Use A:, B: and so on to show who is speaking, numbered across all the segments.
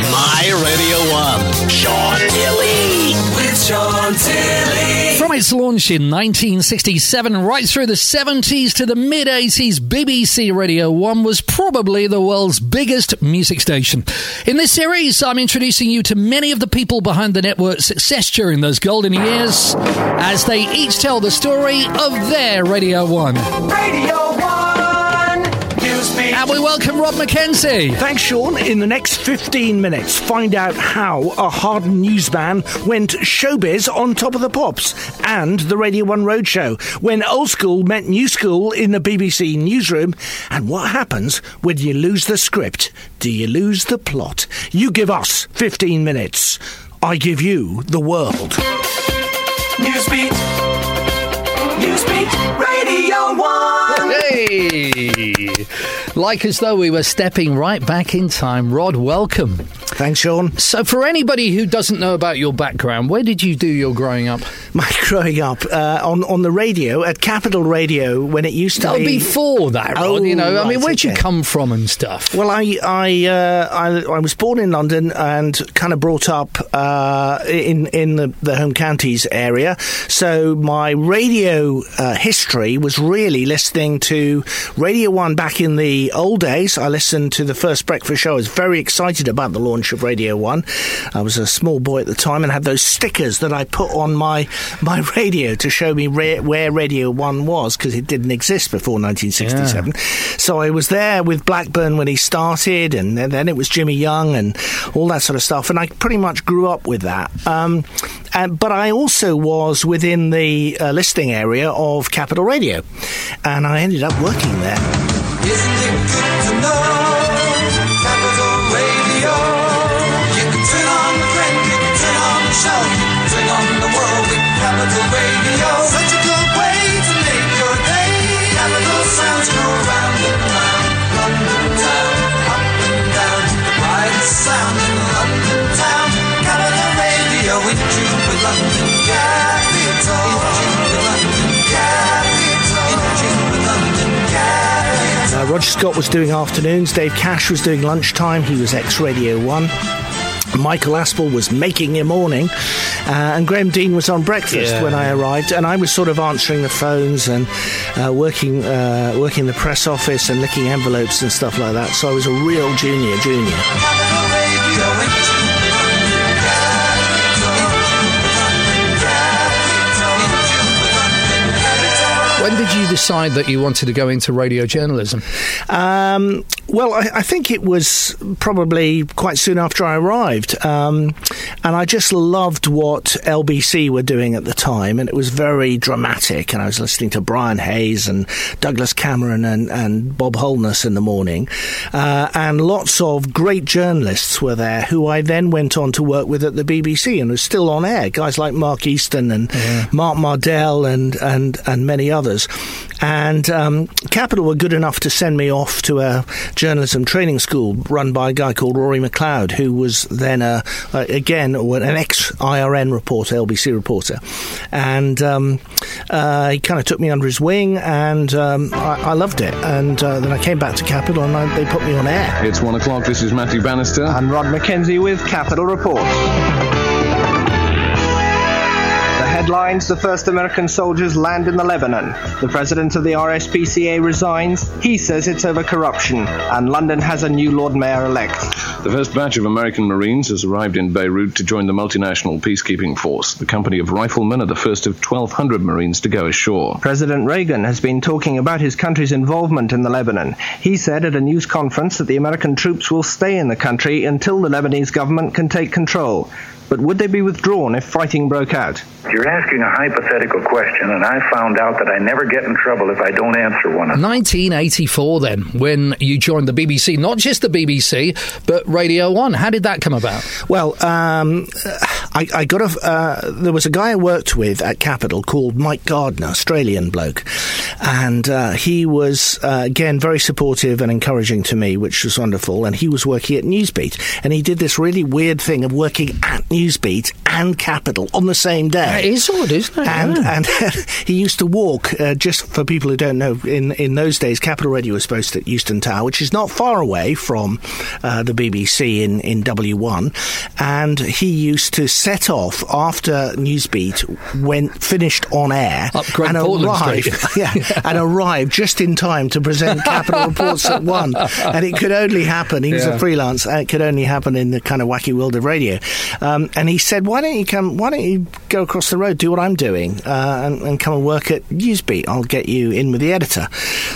A: My Radio 1. Sean Tilley with Sean Tilley.
B: From its launch in 1967 right through the 70s to the mid-80s, BBC Radio 1 was probably the world's biggest music station. In this series, I'm introducing you to many of the people behind the network's success during those golden years as they each tell the story of their Radio 1.
A: Radio 1.
B: And we welcome Rob Mackenzie.
C: Thanks, Sean. In the next 15 minutes, find out how a hardened newsman went showbiz on Top of the Pops and the Radio 1 Roadshow, when old school met new school in the BBC newsroom, and what happens when you lose the script. Do you lose the plot? You give us 15 minutes. I give you the world.
A: Newsbeat, Radio 1.
B: Hey! Like as though we were stepping right back in time. Rod, welcome.
C: Thanks, Sean.
B: So for anybody who doesn't know about your background, where did you do your growing up?
C: My growing up on the radio, at Capital Radio, when it used to be...
B: before that, Rod,
C: Oh,
B: you know.
C: right,
B: I mean, where'd you
C: okay.
B: come from and stuff?
C: Well, I was born in London and kind of brought up in the home counties area. So my radio history was really listening to Radio 1 back in the old days. I listened to the first breakfast show. I was very excited about the launch of Radio 1. I was a small boy at the time and had those stickers that I put on my radio to show me where Radio 1 was, because it didn't exist before 1967. Yeah. So I was there with Blackburn when he started, and then it was Jimmy Young and all that sort of stuff, and I pretty much grew up with that. But I also was within the listening area of Capital Radio, and I ended up working there.
A: Isn't it good to know Capital Radio? You can turn on the friend, you can turn on the show, you can turn on the world with Capital Radio. Such a good way to make your day. Capital sounds go round and round. London town, up and down. Right sound in London town. Capital Radio in tune with London Capital. In tune with London Capital. In tune with London Capital.
C: Roger Scott was doing afternoons, Dave Cash was doing lunchtime, he was ex-Radio 1. Michael Aspel was making your morning, and Graham Dean was on breakfast when I arrived, and I was sort of answering the phones and working the press office and licking envelopes and stuff like that, so I was a real junior.
B: When did you decide that you wanted to go into radio journalism?
C: Well, I think it was probably quite soon after I arrived, and I just loved what LBC were doing at the time, and it was very dramatic, and I was listening to Brian Hayes and Douglas Cameron and Bob Holness in the morning, and lots of great journalists were there who I then went on to work with at the BBC and was still on air, guys like Mark Easton and Mark Mardell and many others. And Capital were good enough to send me off to a journalism training school run by a guy called Rory McLeod, who was then an ex-IRN reporter, LBC reporter. And he kind of took me under his wing, and I loved it. And then I came back to Capital, and they put me on air.
D: It's 1 o'clock. This is Matthew Bannister.
E: And Rod Mackenzie with Capital Report. Headlines: the first American soldiers land in the Lebanon. The president of the RSPCA resigns. He says it's over corruption. And London has a new Lord Mayor-elect.
D: The first batch of American Marines has arrived in Beirut to join the multinational peacekeeping force. The company of riflemen are the first of 1,200 Marines to go ashore.
E: President Reagan has been talking about his country's involvement in the Lebanon. He said at a news conference that the American troops will stay in the country until the Lebanese government can take control. But would they be withdrawn if fighting broke out?
F: You're asking a hypothetical question, and I found out that I never get in trouble if I don't answer one.
B: 1984 then, when you joined the BBC, not just the BBC, but Radio 1. How did that come about?
C: Well, I got there was a guy I worked with at Capital called Mike Gardner, Australian bloke, And he was, again, very supportive and encouraging to me, which was wonderful. And he was working at Newsbeat. And he did this really weird thing of working at Newsbeat and Capital on the same day.
B: It is odd, isn't it?
C: And he used to walk, just for people who don't know, in those days, Capital Radio was based at Euston Tower, which is not far away from the BBC in W1. And he used to set off after Newsbeat finished on air
B: up Great
C: and
B: Portland Street.
C: and arrived just in time to present Capital Reports at 1. And it could only happen, he was a freelance, and it could only happen in the kind of wacky world of radio. And he said, why don't you go across the road, do what I'm doing, and come and work at Newsbeat. I'll get you in with the editor.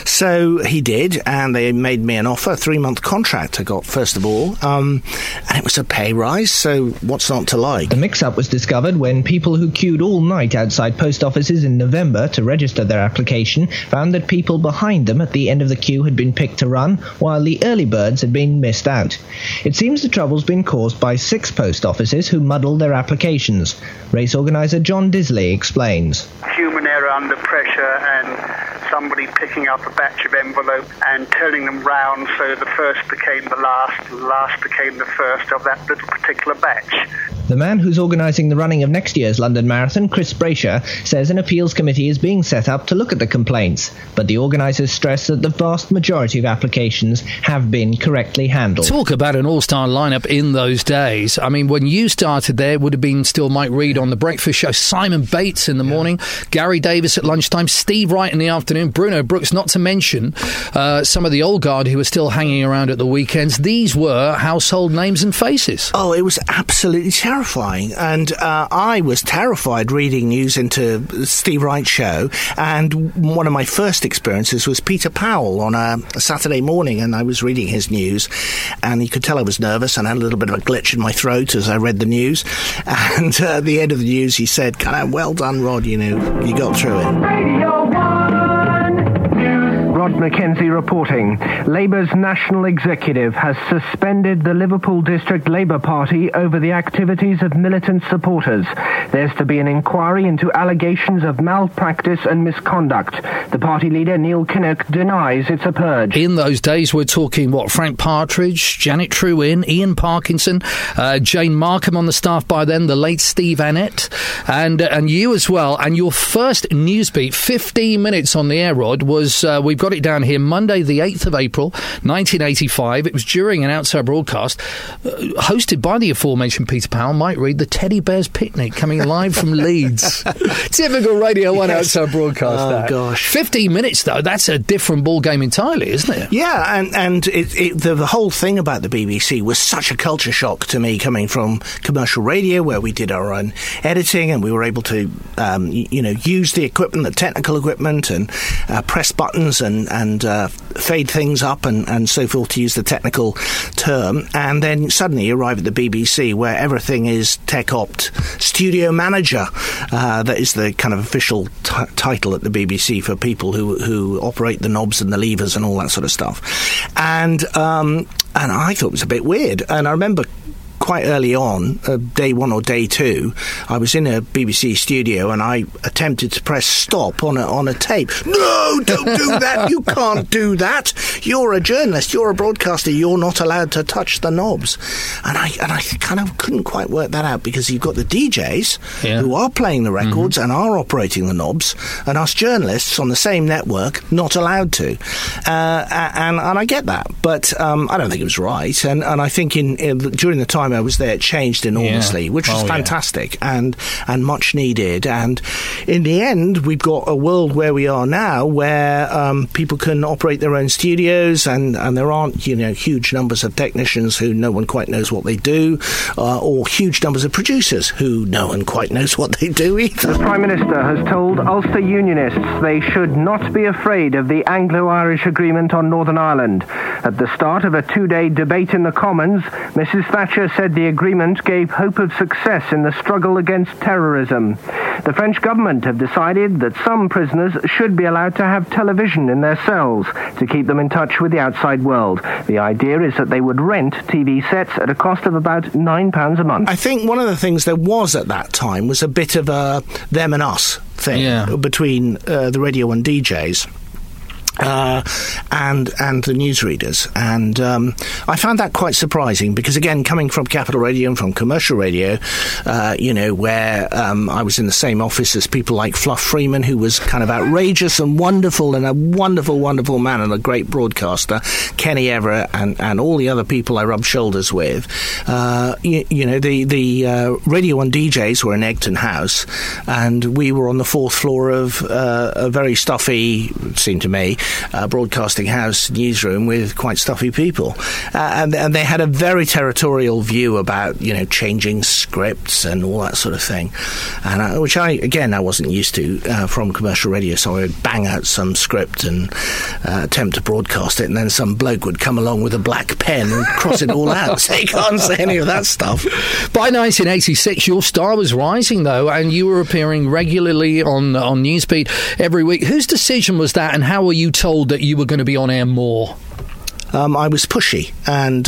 C: So he did, and they made me an offer, a 3-month contract I got, first of all, and it was a pay rise, so what's not to like?
E: The mix-up was discovered when people who queued all night outside post offices in November to register their application found that people behind them at the end of the queue had been picked to run, while the early birds had been missed out. It seems the trouble's been caused by 6 post offices who muddled their applications. Race organiser John Disley explains.
G: Human error under pressure and somebody picking up a batch of envelope and turning them round so the first became the last became the first of that little particular batch.
E: The man who's organising the running of next year's London Marathon, Chris Brasher, says an appeals committee is being set up to look at the complaints, but the organisers stress that the vast majority of applications have been correctly handled.
B: Talk about an all-star lineup in those days. I mean, when you started there, it would have been still Mike Reid on The Breakfast Show, Simon Bates in the morning, Gary Davis at lunchtime, Steve Wright in the afternoon, Bruno Brooks, not to mention some of the old guard who were still hanging around at the weekends. These were household names and faces.
C: Oh, it was absolutely terrifying. And I was terrified reading news into Steve Wright's show. And one of my first experiences was Peter Powell on a Saturday morning, and I was reading his news, and he could tell I was nervous and had a little bit of a glitch in my throat as I read the news. And at the end of the news, he said, well done, Rod, you got through it.
H: Radio 1. Rod McKenzie reporting. Labour's national executive has suspended the Liverpool District Labour Party over the activities of militant supporters. There's to be an inquiry into allegations of malpractice and misconduct. The party leader, Neil Kinnock, denies it's a purge.
B: In those days, we're talking, Frank Partridge, Janet Trewin, Ian Parkinson, Jane Markham on the staff by then, the late Steve Annett, and you as well. And your first Newsbeat, 15 minutes on the air, Rod, was, we've got it down here, Monday the 8th of April 1985. It was during an outside broadcast hosted by the aforementioned Peter Powell, Mike Reid, the Teddy Bears Picnic, coming live from Leeds. Typical Radio 1 outside broadcast.
C: Gosh,
B: 15 minutes though, that's a different ball game entirely, isn't it?
C: Yeah, and the whole thing about the BBC was such a culture shock to me, coming from commercial radio where we did our own editing and we were able to use the equipment, the technical equipment, and press buttons and fade things up and so forth, to use the technical term. And then suddenly you arrive at the BBC where everything is tech-opt studio manager. That is the kind of official title at the BBC for people who operate the knobs and the levers and all that sort of stuff. And I thought it was a bit weird. And I remember quite early on, day 1 or day 2, I was in a BBC studio and I attempted to press stop on a tape. No, don't do that. You can't do that. You're a journalist. You're a broadcaster. You're not allowed to touch the knobs. And I kind of couldn't quite work that out, because you've got the DJs who are playing the records and are operating the knobs, and us journalists on the same network not allowed to. And I get that, but I don't think it was right. And I think during the time I was there, it changed enormously, which was fantastic and much needed. And in the end, we've got a world where we are now, where people can operate their own studios, and there aren't huge numbers of technicians who no one quite knows what they do, or huge numbers of producers who no one quite knows what they do either.
H: The Prime Minister has told Ulster Unionists they should not be afraid of the Anglo-Irish Agreement on Northern Ireland. At the start of a 2-day debate in the Commons, Mrs Thatcher said said the agreement gave hope of success in the struggle against terrorism. The French government have decided that some prisoners should be allowed to have television in their cells to keep them in touch with the outside world. The idea is that they would rent TV sets at a cost of about £9 a month.
C: I think one of the things there was at that time was a bit of a them and us thing between the Radio 1 DJs. And the newsreaders, and I found that quite surprising because, again, coming from Capital Radio and from commercial radio, where I was in the same office as people like Fluff Freeman, who was kind of outrageous and wonderful, and a wonderful, wonderful man and a great broadcaster, Kenny Everett, and all the other people I rubbed shoulders with. The Radio 1 DJs were in Egton House, and we were on the fourth floor of a very stuffy, it seemed to me, broadcasting house newsroom with quite stuffy people, and they had a very territorial view about changing scripts and all that sort of thing, and which I wasn't used to from commercial radio. So I would bang out some script and attempt to broadcast it, and then some bloke would come along with a black pen and cross it all out. So you can't say any of that stuff.
B: By 1986, your star was rising, though, and you were appearing regularly on Newsbeat every week. Whose decision was that, and how were you told that you were going to be on air more?
C: I was pushy, and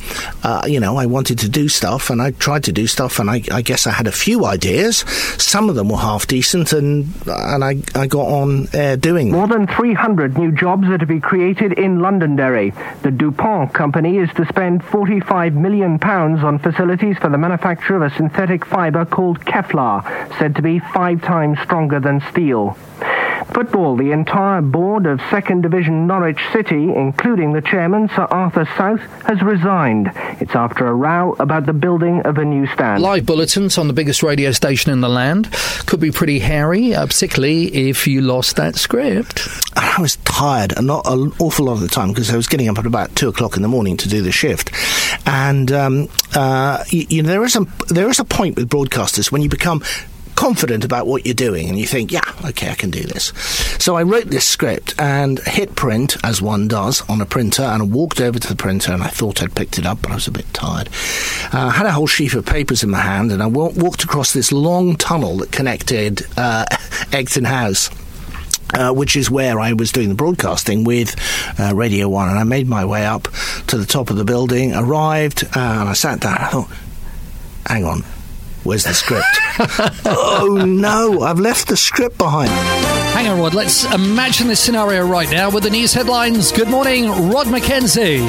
C: I wanted to do stuff, and I tried to do stuff, and I guess I had a few ideas. Some of them were half decent, and I got on air doing them.
H: More than 300 new jobs are to be created in Londonderry. The DuPont company is to spend £45 million on facilities for the manufacture of a synthetic fibre called Kevlar, said to be 5 times stronger than steel. Football, the entire board of 2nd Division Norwich City, including the chairman, Sir Arthur South, has resigned. It's after a row about the building of a new stand.
B: Live bulletins on the biggest radio station in the land could be pretty hairy, particularly if you lost that script.
C: I was tired, and not an awful lot of the time, because I was getting up at about 2 o'clock in the morning to do the shift. And there is a point with broadcasters when you become confident about what you're doing and you think, yeah, okay, I can do this. So I wrote this script and hit print, as one does, on a printer, and I walked over to the printer, and I thought I'd picked it up, but I was a bit tired. I had a whole sheaf of papers in my hand, and I walked across this long tunnel that connected Egton House, which is where I was doing the broadcasting with Radio 1, and I made my way up to the top of the building, arrived, and I sat down. I thought, hang on, where's the script? Oh no, I've left the script behind.
B: Hang on, Rod, let's imagine this scenario right now with the news headlines. Good morning, Rod Mackenzie.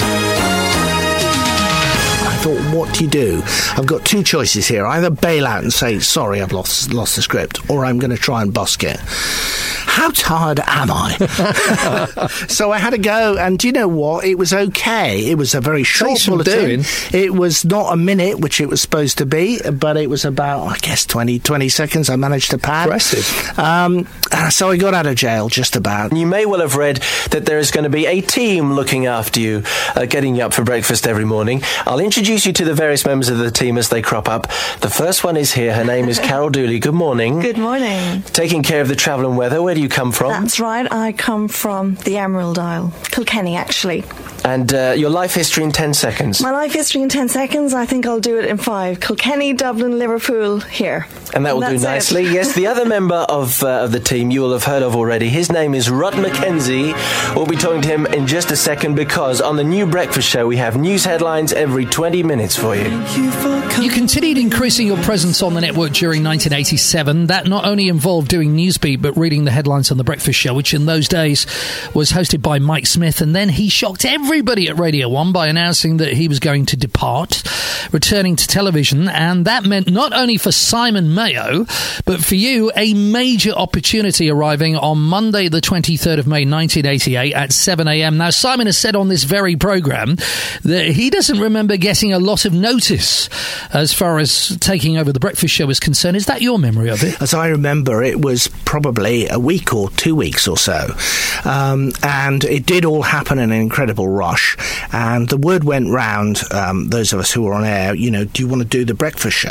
C: I thought, what do you do? I've got 2 choices here. Either bail out and say, sorry, I've lost the script, or I'm going to try and busk it. How tired am I? So I had to go, and do you know what? It was okay. It was a very short bulletin. It was not a minute, which it was supposed to be, but it was about, I guess, 20 seconds I managed to pad.
B: Impressive.
C: So I got out of jail just about.
I: You may well have read that there is going to be a team looking after you, getting you up for breakfast every morning. I'll introduce you to the various members of the team as they crop up. The first one is here. Her name is Carol Dooley. Good morning.
J: Good morning.
I: Taking care of the travel and weather. Where do you come from?
J: That's right. I come from the Emerald Isle. Kilkenny, actually.
I: And your life history in 10 seconds.
J: My life history in 10 seconds, I think I'll do it in 5. Kilkenny, Dublin, Liverpool, here.
I: And that will do nicely. Yes, the other member of the team you will have heard of already. His name is Rod Mackenzie. We'll be talking to him in just a second, because on the new breakfast show we have news headlines every 20 minutes for you.
B: You continued increasing your presence on the network during 1987. That not only involved doing Newsbeat, but reading the headlines on the breakfast show, which in those days was hosted by Mike Smith, and then he shocked everybody at Radio 1 by announcing that he was going to depart, returning to television, and that meant not only for Simon Mayo, but for you, a major opportunity arriving on Monday the 23rd of May 1988 at 7 a.m. Now, Simon has said on this very programme that he doesn't remember getting a lot of notice as far as taking over the breakfast show is concerned. Is that your memory of it?
C: As I remember, it was probably a week or 2 weeks or so, and it did all happen in an incredible rush, and the word went round, those of us who were on air, do you want to do the breakfast show?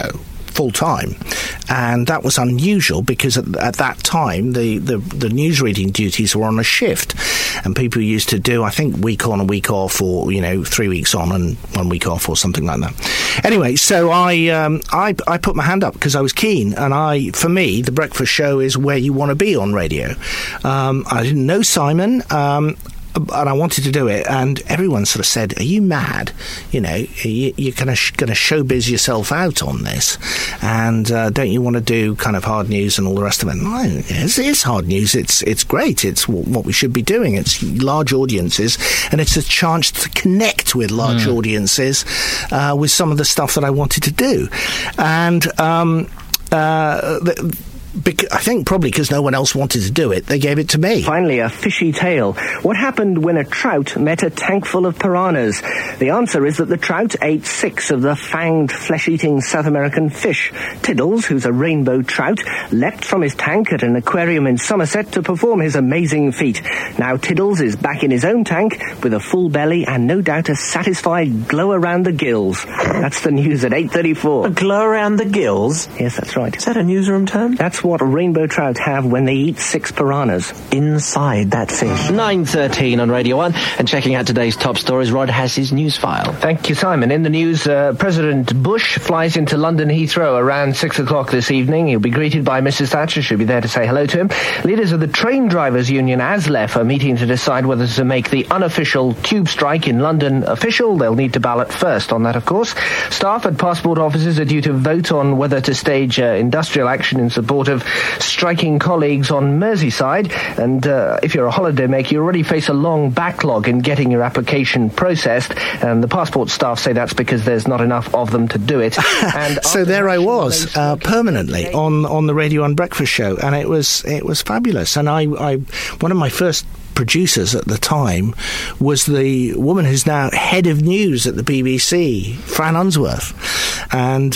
C: full time, and that was unusual because at that time the newsreading duties were on a shift, and people used to do, I think, week on, a week off, or 3 weeks on and 1 week off, or something like that. Anyway, so I put my hand up because I was keen, and for me, the breakfast show is where you want to be on radio. I didn't know Simon. And I wanted to do it, and everyone sort of said, "Are you mad? You're going to showbiz yourself out on this, and don't you want to do kind of hard news and all the rest of it?" No, it's hard news. It's great. It's what we should be doing. It's large audiences, and it's a chance to connect with large audiences with some of the stuff that I wanted to do, and I think probably because no one else wanted to do it, they gave it to me.
H: Finally, a fishy tale. What happened when a trout met a tank full of piranhas? The answer is that the trout ate 6 of the fanged, flesh-eating South American fish. Tiddles, who's a rainbow trout, leapt from his tank at an aquarium in Somerset to perform his amazing feat. Now Tiddles is back in his own tank with a full belly and no doubt a satisfied glow around the gills. That's the news at 8:34.
I: A glow around the gills?
H: Yes, that's right.
I: Is that a newsroom term?
H: That's what rainbow trout have when they eat 6 piranhas.
I: Inside that fish. 9:13 on Radio 1, and checking out today's top stories, Rod has his news file.
H: Thank you, Simon. In the news, President Bush flies into London Heathrow around 6 o'clock this evening. He'll be greeted by Mrs. Thatcher. She'll be there to say hello to him. Leaders of the train drivers union, ASLEF, are meeting to decide whether to make the unofficial tube strike in London official. They'll need to ballot first on that, of course. Staff at passport offices are due to vote on whether to stage industrial action in support of striking colleagues on Merseyside, and if you're a holidaymaker, you already face a long backlog in getting your application processed, and the passport staff say that's because there's not enough of them to do it. And
C: so there I was, permanently on the Radio 1 breakfast show, and it was fabulous. And I one of my first producers at the time was the woman who's now head of news at the BBC, Fran Unsworth, and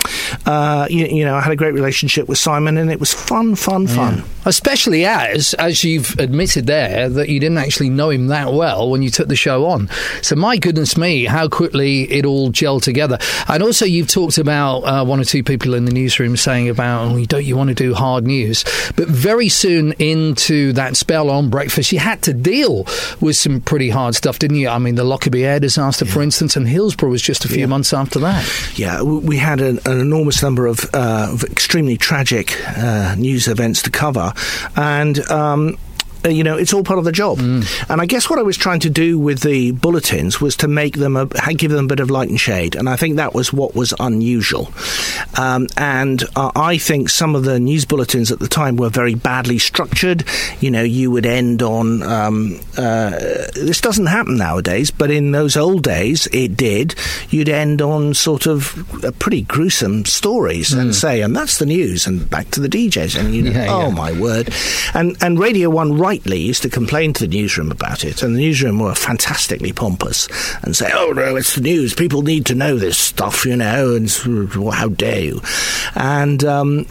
C: I had a great relationship with Simon, and it was fun.
B: Especially as you've admitted there that you didn't actually know him that well when you took the show on. So my goodness me, how quickly it all gelled together. And also you've talked about one or two people in the newsroom saying about, don't you want to do hard news? But very soon into that spell on breakfast, you had to deal with some pretty hard stuff, didn't you? I mean, the Lockerbie Air disaster, for instance, and Hillsborough was just a few months after that.
C: Yeah, we had an enormous number of extremely tragic news events to cover, and it's all part of the job. And I guess what I was trying to do with the bulletins was to make them give them a bit of light and shade, and I think that was what was unusual. And I think some of the news bulletins at the time were very badly structured. You would end on this doesn't happen nowadays, but in those old days it did. You'd end on sort of pretty gruesome stories and say, and that's the news, and back to the DJs, and my word. And Radio 1 rightly used to complain to the newsroom about it, and the newsroom were fantastically pompous and say, "Oh no, it's the news. People need to know this stuff, and how dare you?" And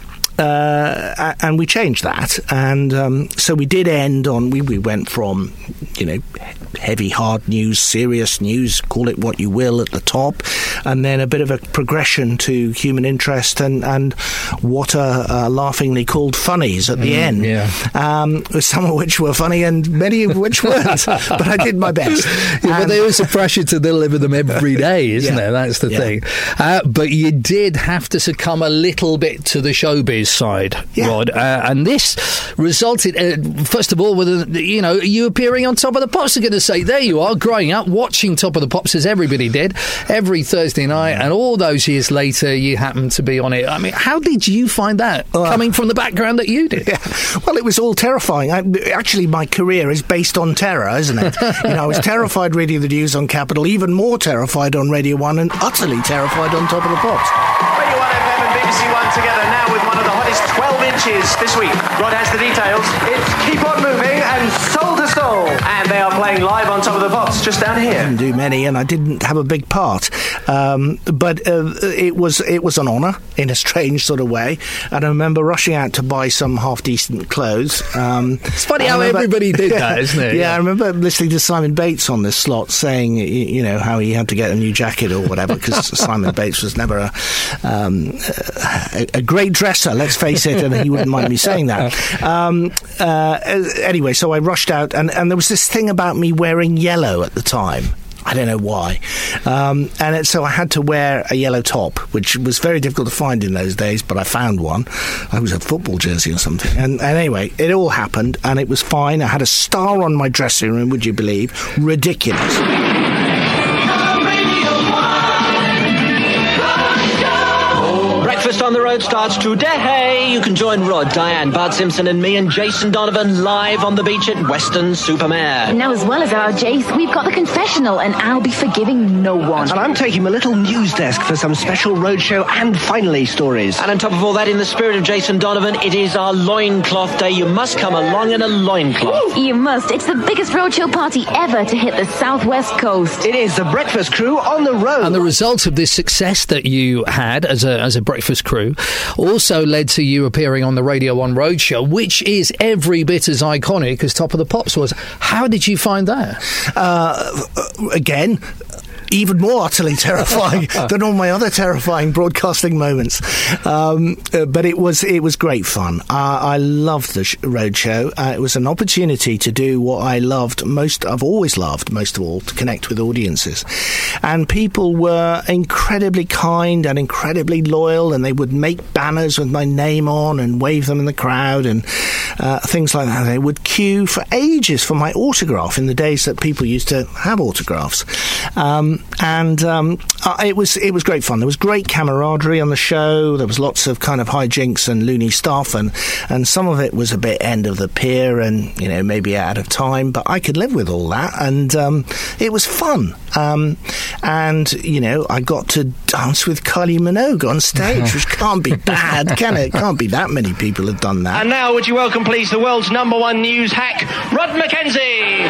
C: we changed that, and so we did end on. We went from heavy, hard news, serious news, call it what you will, at the top, and then a bit of a progression to human interest and what are laughingly called funnies at the end. Some of which were funny and many of which weren't, but I did my best.
B: But there was a pressure to deliver them every day, isn't there? That's the thing. But you did have to succumb a little bit to the showbiz side, Rod, and this resulted, first of all, with you appearing on Top of the Pops. I'm going to say, there you are, growing up, watching Top of the Pops as everybody did, every Thursday night, and all those years later, you happened to be on it. I mean, how did you find that, coming from the background that you did?
C: Well, it was all terrifying. Actually, my career is based on terror, isn't it? I was terrified reading the news on Capital, even more terrified on Radio 1, and utterly terrified on Top of the Pops.
K: Radio 1 FM and BBC 1 together now with one of the hottest 12 inches this week. Rod has the details. It's Keep On Moving and Soul to Soul. And they are playing live on Top of the Pops just down here.
C: I didn't do many, and I didn't have a big part. But it was an honour in a strange sort of way. And I remember rushing out to buy some half-decent clothes.
B: It's funny how everybody did that, isn't it?
C: Yeah, I remember listening to Simon Bates on this slot saying, how he had to get a new jacket or whatever, because Simon Bates was never a great dresser, let's face it, and he wouldn't mind me saying that. Anyway, so I rushed out, and there was this thing about me wearing yellow at the time. I don't know why. So I had to wear a yellow top, which was very difficult to find in those days, but I found one. I was a football jersey or something. And anyway, it all happened, and it was fine. I had a star on my dressing room, would you believe? Ridiculous.
L: Breakfast on the Road starts today. You can join Rod, Diane, Bart Simpson and me and Jason Donovan live on the beach at Weston-super-Mare.
M: Now, as well as our Jace, we've got the confessional, and I'll be forgiving no one.
E: And I'm taking my little news desk for some special roadshow and finally stories.
L: And on top of all that, in the spirit of Jason Donovan, it is our loincloth day. You must come along in a loincloth.
M: You must. It's the biggest roadshow party ever to hit the southwest coast.
E: It is the Breakfast Crew on the road.
B: And the result of this success that you had as a Breakfast Crew also led to you appearing on the Radio 1 Roadshow, which is every bit as iconic as Top of the Pops was. How did you find that?
C: Again, even more utterly terrifying than all my other terrifying broadcasting moments. But it was great fun. I loved the roadshow. It was an opportunity to do what I loved most. I've always loved most of all, to connect with audiences. And people were incredibly kind and incredibly loyal, and they would make banners with my name on and wave them in the crowd and things like that. They would queue for ages for my autograph in the days that people used to have autographs. It was great fun. There was great camaraderie on the show. There was lots of kind of hijinks and loony stuff, and some of it was a bit end of the pier and, you know, maybe out of time, but I could live with all that, and it was fun. And, you know, I got to dance with Kylie Minogue on stage, which can't be bad, can it? Can't be that many people have done that.
K: And now, would you welcome, please, the world's #1 news hack, Rod Mackenzie.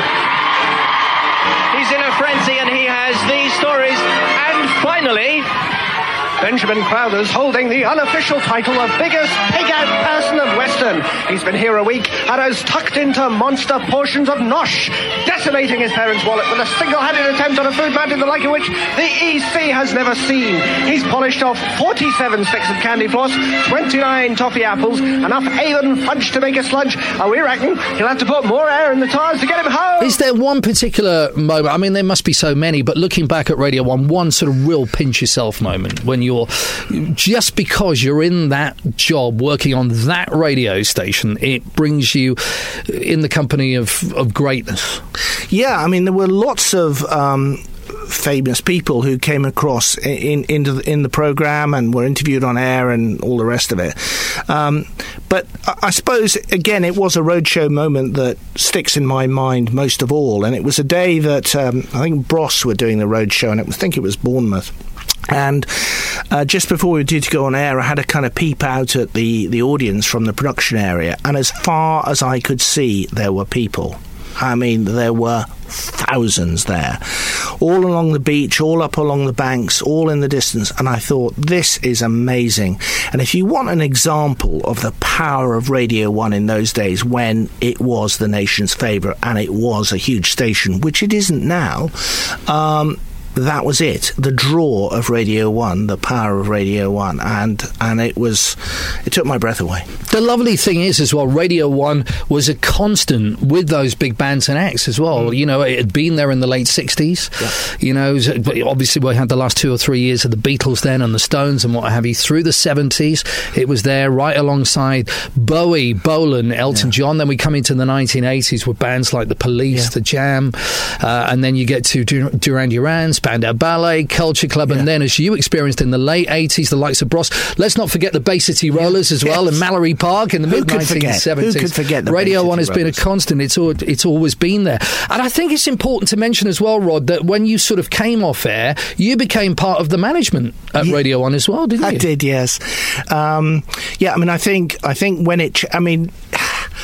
K: He's in a frenzy and he has these stories. And finally, Benjamin Crowther's holding the unofficial title of biggest pig-out person of Western. He's been here a week and has tucked into monster portions of nosh, decimating his parents' wallet with a single-handed attempt on a food mountain the like of which the EC has never seen. He's polished off 47 sticks of candy floss, 29 toffee apples, enough Avon fudge to make a sludge, and we reckon he'll have to put more air in the tyres to get him home.
B: Is there one particular moment, I mean, there must be so many, but looking back at Radio 1, one sort of real pinch-yourself moment when you're, just because you're in that job, working on that radio station, it brings you in the company of greatness?
C: Yeah, I mean, there were lots of famous people who came across in the programme and were interviewed on air and all the rest of it. But I suppose, again, it was a roadshow moment that sticks in my mind most of all. And it was a day that I think Bros were doing the roadshow, and I think it was Bournemouth. And just before we were due to go on air, I had a kind of peep out at the audience from the production area. And as far as I could see, there were people. I mean, there were thousands there, all along the beach, all up along the banks, all in the distance. And I thought, this is amazing. And if you want an example of the power of Radio 1 in those days, when it was the nation's favourite and it was a huge station, which it isn't now, that was it. The draw of Radio 1, the power of Radio 1, and it took my breath away.
B: The lovely thing is, as well, Radio 1 was a constant with those big bands and acts as well. You know, it had been there in the late 60s. Yeah. You know, obviously we had the last 2 or 3 years of the Beatles then and the Stones and what have you. Through the 70s, it was there right alongside Bowie, Bolan, Elton John. Then we come into the 1980s with bands like The Police, The Jam, and then you get to Duran Duran, Spandau Ballet, Culture Club, and then, as you experienced in the late 80s, the likes of Bros. Let's not forget the Bay City Rollers as well, and Mallory Park in the mid-1970s.
C: Who could forget?
B: Radio 1 has been a constant. It's always been there. And I think it's important to mention as well, Rod, that when you sort of came off air, you became part of the management at Radio 1 as well, didn't you?
C: I did, yes. I mean, I think when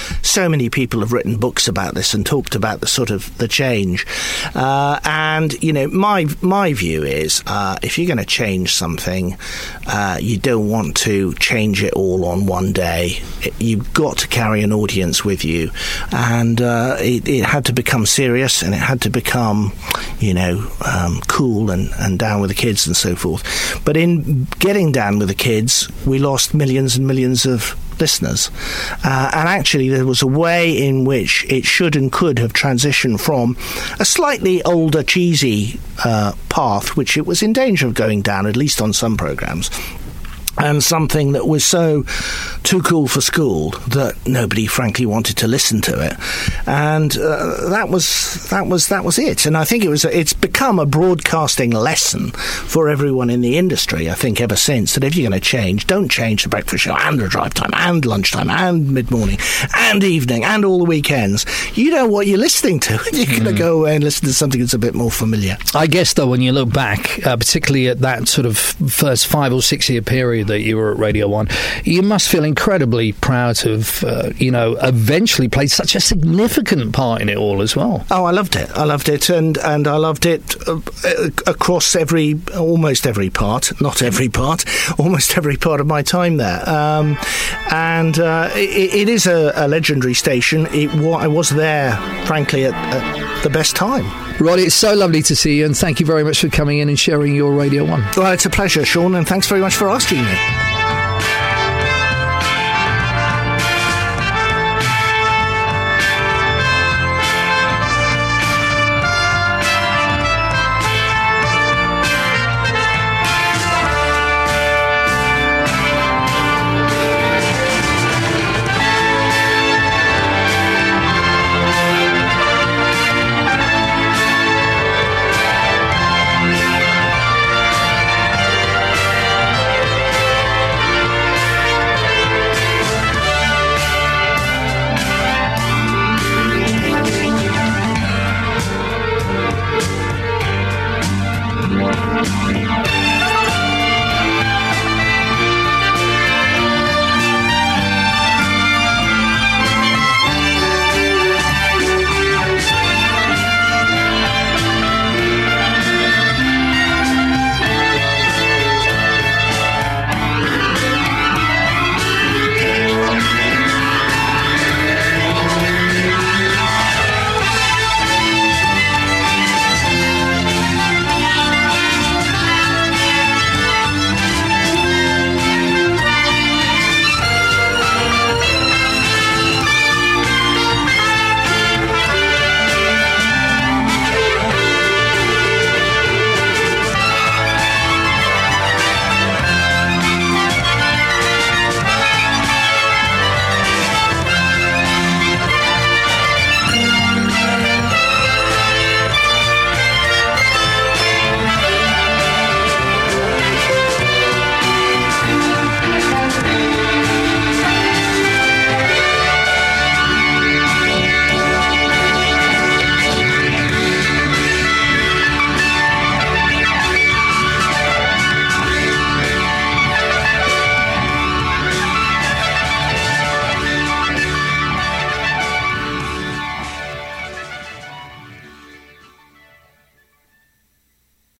C: so many people have written books about this and talked about the sort of the change. And, you know, my view is if you're going to change something, you don't want to change it all on one day. You've got to carry an audience with you. And it had to become serious, and it had to become, you know, cool and down with the kids and so forth. But in getting down with the kids, we lost millions and millions of listeners. And actually there was a way in which it should and could have transitioned from a slightly older, cheesy path, which it was in danger of going down, at least on some programmes, and something that was so too cool for school that nobody frankly wanted to listen to it. And that was it. And I think it's become a broadcasting lesson for everyone in the industry, I think, ever since, that if you're going to change, don't change the breakfast show and the drive time and lunchtime and mid-morning and evening and all the weekends. You know what you're listening to. You're going to go away and listen to something that's a bit more familiar.
B: I guess, though, when you look back, particularly at that sort of first 5 or 6 year period that you were at Radio 1, you must feel incredibly proud to have, eventually played such a significant part in it all as well.
C: Oh, I loved it, and I loved it across almost every part of my time there. It is a legendary station. I was there, frankly, at the best time.
B: Rod, it's so lovely to see you, and thank you very much for coming in and sharing your Radio 1.
C: Well, it's a pleasure, Sean, and thanks very much for asking me.